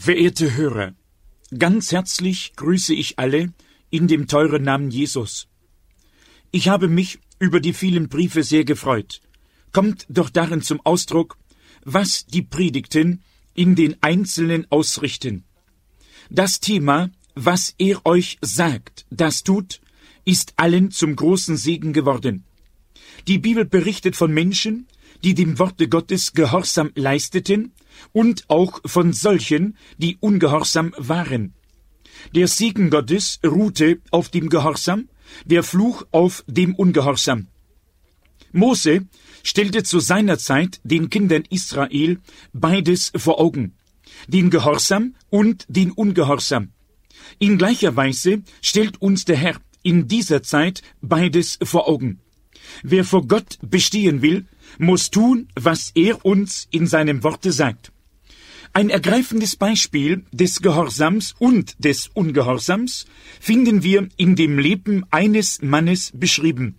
Verehrte Hörer, ganz herzlich grüße ich alle in dem teuren Namen Jesus. Ich habe mich über die vielen Briefe sehr gefreut. Kommt doch darin zum Ausdruck, was die Predigten in den Einzelnen ausrichten. Das Thema, was er euch sagt, das tut, ist allen zum großen Segen geworden. Die Bibel berichtet von Menschen, die dem Worte Gottes Gehorsam leisteten, und auch von solchen, die ungehorsam waren. Der Segen Gottes ruhte auf dem Gehorsam, der Fluch auf dem Ungehorsam. Mose stellte zu seiner Zeit den Kindern Israel beides vor Augen, den Gehorsam und den Ungehorsam. In gleicher Weise stellt uns der Herr in dieser Zeit beides vor Augen. Wer vor Gott bestehen will, muss tun, was er uns in seinem Worte sagt. Ein ergreifendes Beispiel des Gehorsams und des Ungehorsams finden wir in dem Leben eines Mannes beschrieben.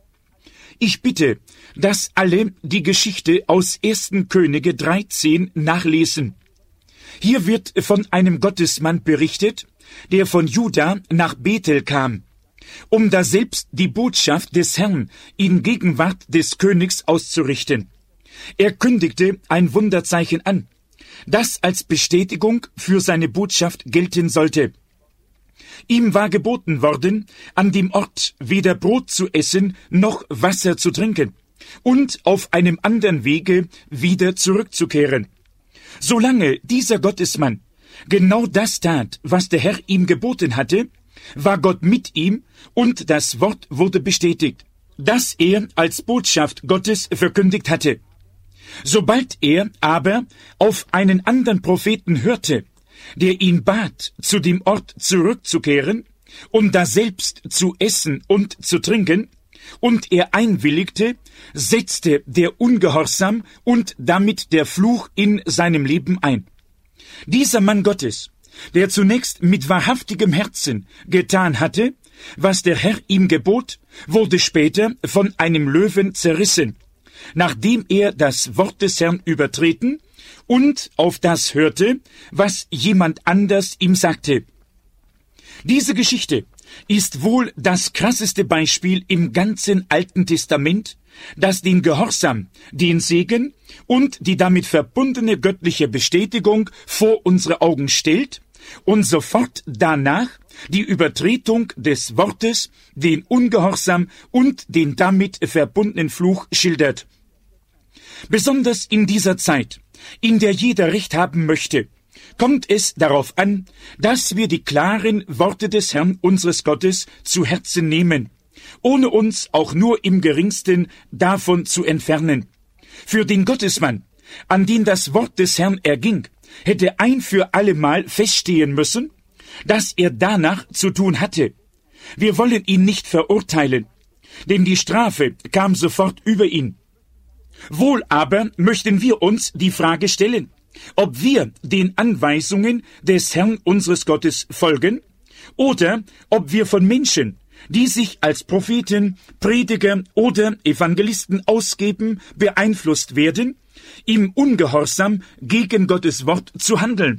Ich bitte, dass alle die Geschichte aus 1. Könige 13 nachlesen. Hier wird von einem Gottesmann berichtet, der von Juda nach Bethel kam, um daselbst die Botschaft des Herrn in Gegenwart des Königs auszurichten. Er kündigte ein Wunderzeichen an, das als Bestätigung für seine Botschaft gelten sollte. Ihm war geboten worden, an dem Ort weder Brot zu essen noch Wasser zu trinken und auf einem anderen Wege wieder zurückzukehren. Solange dieser Gottesmann genau das tat, was der Herr ihm geboten hatte, war Gott mit ihm und das Wort wurde bestätigt, das er als Botschaft Gottes verkündigt hatte. Sobald er aber auf einen anderen Propheten hörte, der ihn bat, zu dem Ort zurückzukehren und daselbst zu essen und zu trinken, und er einwilligte, setzte der Ungehorsam und damit der Fluch in seinem Leben ein. Dieser Mann Gottes, der zunächst mit wahrhaftigem Herzen getan hatte, was der Herr ihm gebot, wurde später von einem Löwen zerrissen, nachdem er das Wort des Herrn übertreten und auf das hörte, was jemand anders ihm sagte. Diese Geschichte ist wohl das krasseste Beispiel im ganzen Alten Testament, das den Gehorsam, den Segen und die damit verbundene göttliche Bestätigung vor unsere Augen stellt und sofort danach die Übertretung des Wortes, den Ungehorsam und den damit verbundenen Fluch schildert. Besonders in dieser Zeit, in der jeder Recht haben möchte, kommt es darauf an, dass wir die klaren Worte des Herrn unseres Gottes zu Herzen nehmen, ohne uns auch nur im geringsten davon zu entfernen. Für den Gottesmann, an den das Wort des Herrn erging, hätte ein für allemal feststehen müssen, dass er danach zu tun hatte. Wir wollen ihn nicht verurteilen, denn die Strafe kam sofort über ihn. Wohl aber möchten wir uns die Frage stellen, ob wir den Anweisungen des Herrn unseres Gottes folgen oder ob wir von Menschen, die sich als Propheten, Prediger oder Evangelisten ausgeben, beeinflusst werden, im Ungehorsam gegen Gottes Wort zu handeln.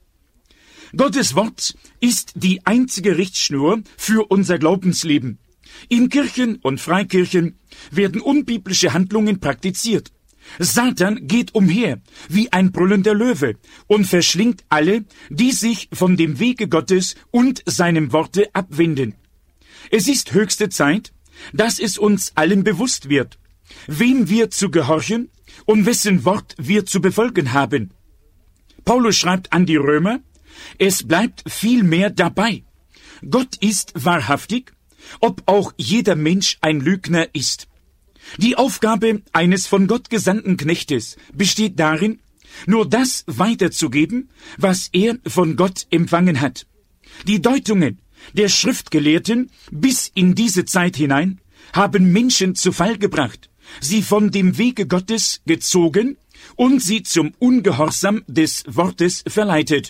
Gottes Wort ist die einzige Richtschnur für unser Glaubensleben. In Kirchen und Freikirchen werden unbiblische Handlungen praktiziert. Satan geht umher wie ein brüllender Löwe und verschlingt alle, die sich von dem Wege Gottes und seinem Worte abwenden. Es ist höchste Zeit, dass es uns allen bewusst wird, wem wir zu gehorchen und wessen Wort wir zu befolgen haben. Paulus schreibt an die Römer, es bleibt vielmehr dabei. Gott ist wahrhaftig, ob auch jeder Mensch ein Lügner ist. Die Aufgabe eines von Gott gesandten Knechtes besteht darin, nur das weiterzugeben, was er von Gott empfangen hat. Die Deutungen der Schriftgelehrten bis in diese Zeit hinein haben Menschen zu Fall gebracht, sie von dem Wege Gottes gezogen und sie zum Ungehorsam des Wortes verleitet.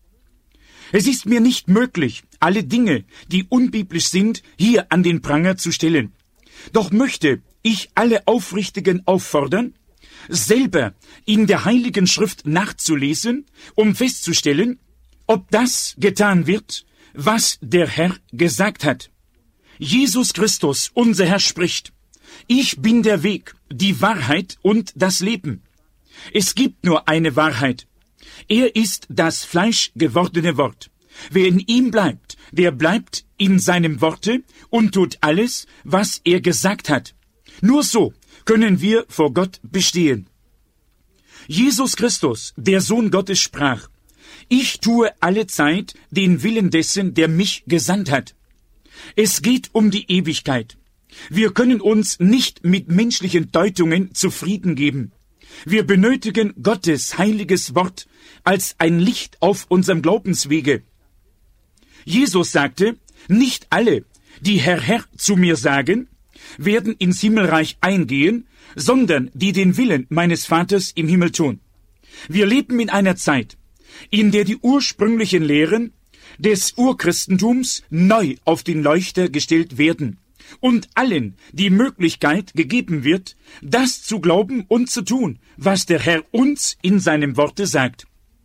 Es ist mir nicht möglich, alle Dinge, die unbiblisch sind, hier an den Pranger zu stellen. Doch möchte ich alle Aufrichtigen auffordern, selber in der Heiligen Schrift nachzulesen, um festzustellen, ob das getan wird, was der Herr gesagt hat. Jesus Christus, unser Herr, spricht: Ich bin der Weg, die Wahrheit und das Leben. Es gibt nur eine Wahrheit. Er ist das fleischgewordene Wort. Wer in ihm bleibt, der bleibt in seinem Worte und tut alles, was er gesagt hat. Nur so können wir vor Gott bestehen. Jesus Christus, der Sohn Gottes, sprach: Ich tue allezeit den Willen dessen, der mich gesandt hat. Es geht um die Ewigkeit. Wir können uns nicht mit menschlichen Deutungen zufrieden geben. Wir benötigen Gottes heiliges Wort als ein Licht auf unserem Glaubenswege. Jesus sagte: Nicht alle, die Herr, Herr zu mir sagen, werden ins Himmelreich eingehen, sondern die den Willen meines Vaters im Himmel tun. Wir leben in einer Zeit, in der die ursprünglichen Lehren des Urchristentums neu auf den Leuchter gestellt werden und allen die Möglichkeit gegeben wird, das zu glauben und zu tun, was der Herr uns in seinem Worte sagt.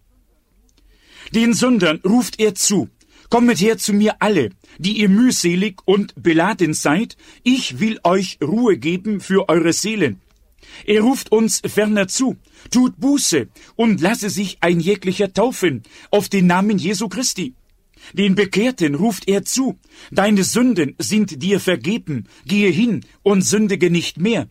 Den Sündern ruft er zu: Kommet her zu mir alle, die ihr mühselig und beladen seid, ich will euch Ruhe geben für eure Seelen. Er ruft uns ferner zu: Tut Buße und lasse sich ein jeglicher taufen auf den Namen Jesu Christi. Den Bekehrten ruft er zu: Deine Sünden sind dir vergeben, gehe hin und sündige nicht mehr.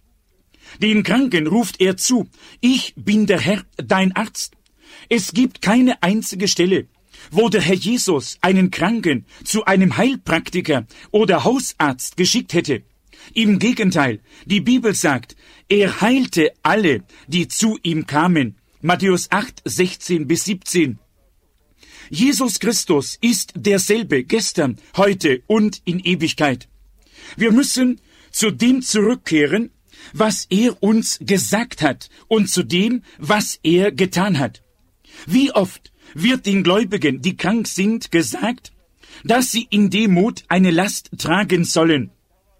Den Kranken ruft er zu: Ich bin der Herr, dein Arzt. Es gibt keine einzige Stelle, wo der Herr Jesus einen Kranken zu einem Heilpraktiker oder Hausarzt geschickt hätte. Im Gegenteil, die Bibel sagt, er heilte alle, die zu ihm kamen. Matthäus 8, 16-17. Jesus Christus ist derselbe gestern, heute und in Ewigkeit. Wir müssen zu dem zurückkehren, was er uns gesagt hat und zu dem, was er getan hat. Wie oft wird den Gläubigen, die krank sind, gesagt, dass sie in Demut eine Last tragen sollen.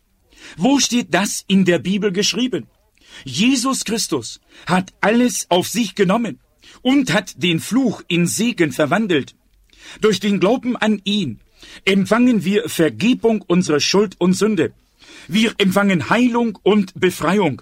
Wo steht das in der Bibel geschrieben? Jesus Christus hat alles auf sich genommen und hat den Fluch in Segen verwandelt. Durch den Glauben an ihn empfangen wir Vergebung unserer Schuld und Sünde. Wir empfangen Heilung und Befreiung.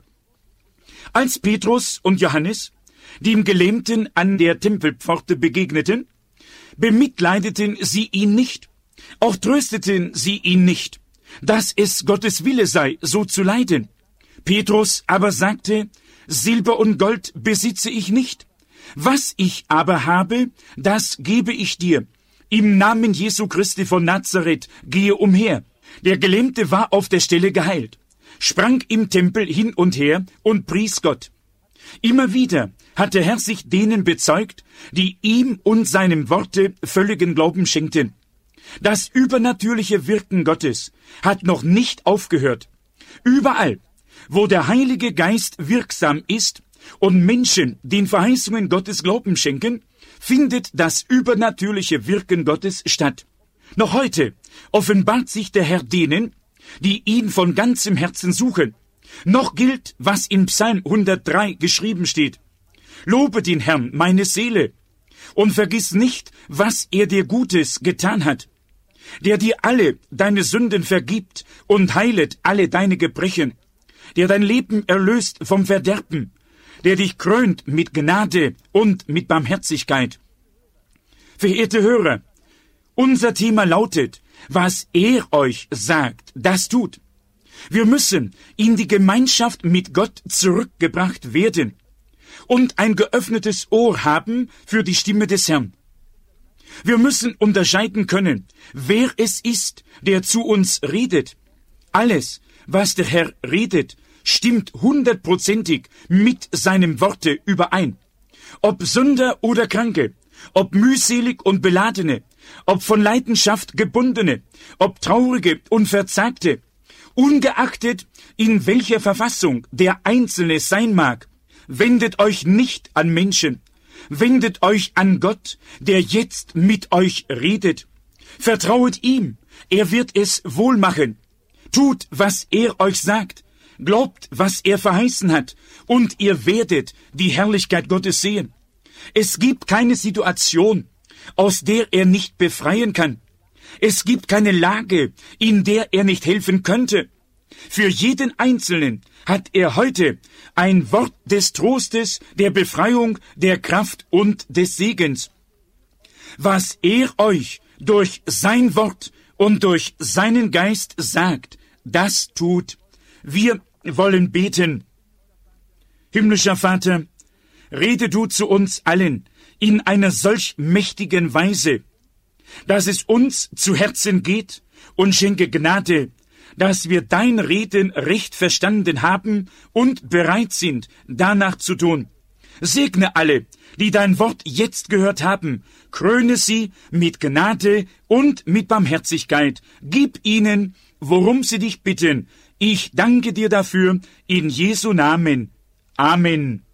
Als Petrus und Johannes dem Gelähmten an der Tempelpforte begegneten, bemitleideten sie ihn nicht, auch trösteten sie ihn nicht, dass es Gottes Wille sei, so zu leiden. Petrus aber sagte: Silber und Gold besitze ich nicht. Was ich aber habe, das gebe ich dir. Im Namen Jesu Christi von Nazareth gehe umher. Der Gelähmte war auf der Stelle geheilt, sprang im Tempel hin und her und pries Gott. Immer wieder hat der Herr sich denen bezeugt, die ihm und seinem Worte völligen Glauben schenkten. Das übernatürliche Wirken Gottes hat noch nicht aufgehört. Überall, wo der Heilige Geist wirksam ist und Menschen den Verheißungen Gottes Glauben schenken, findet das übernatürliche Wirken Gottes statt. Noch heute offenbart sich der Herr denen, die ihn von ganzem Herzen suchen. Noch gilt, was in Psalm 103 geschrieben steht: Lobe den Herrn, meine Seele, und vergiss nicht, was er dir Gutes getan hat, der dir alle deine Sünden vergibt und heilet alle deine Gebrechen, der dein Leben erlöst vom Verderben, der dich krönt mit Gnade und mit Barmherzigkeit. Verehrte Hörer, unser Thema lautet: Was er euch sagt, das tut. Wir müssen in die Gemeinschaft mit Gott zurückgebracht werden und ein geöffnetes Ohr haben für die Stimme des Herrn. Wir müssen unterscheiden können, wer es ist, der zu uns redet. Alles, was der Herr redet, stimmt 100%ig mit seinem Worte überein. Ob Sünder oder Kranke, ob mühselig und Beladene, ob von Leidenschaft Gebundene, ob Traurige und Verzagte, ungeachtet in welcher Verfassung der Einzelne sein mag, wendet euch nicht an Menschen, wendet euch an Gott, der jetzt mit euch redet. Vertrauet ihm, er wird es wohl machen. Tut, was er euch sagt. Glaubt, was er verheißen hat, und ihr werdet die Herrlichkeit Gottes sehen. Es gibt keine Situation, aus der er nicht befreien kann. Es gibt keine Lage, in der er nicht helfen könnte. Für jeden Einzelnen hat er heute ein Wort des Trostes, der Befreiung, der Kraft und des Segens. Was er euch durch sein Wort und durch seinen Geist sagt, das tut. Wir wollen beten. Himmlischer Vater, rede du zu uns allen in einer solch mächtigen Weise, dass es uns zu Herzen geht, und schenke Gnade, dass wir dein Reden recht verstanden haben und bereit sind, danach zu tun. Segne alle, die dein Wort jetzt gehört haben, kröne sie mit Gnade und mit Barmherzigkeit. Gib ihnen, worum sie dich bitten. Ich danke dir dafür, in Jesu Namen. Amen.